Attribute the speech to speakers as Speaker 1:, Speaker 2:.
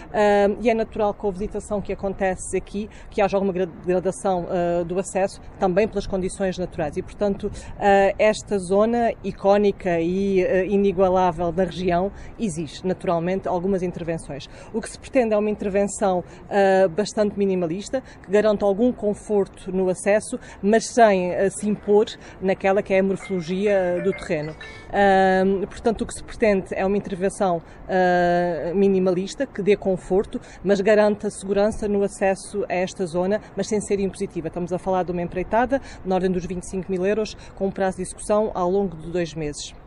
Speaker 1: e é natural com a visitação que acontece aqui que haja alguma gradação do acesso, também pelas condições naturais. E, portanto, esta zona icónica e inigualável da região exige, naturalmente, algumas intervenções. O que se pretende é uma intervenção bastante minimalista, que garante algum conforto no acesso, mas sem se impor naquela que é a morfologia do terreno. Portanto, o que se pretende é uma intervenção minimalista, que dê conforto, mas garante a segurança no acesso a esta zona, mas sem ser impositiva. Estamos a falar de uma empreitada na ordem dos 25 mil euros, com um prazo de execução ao longo de 2 meses.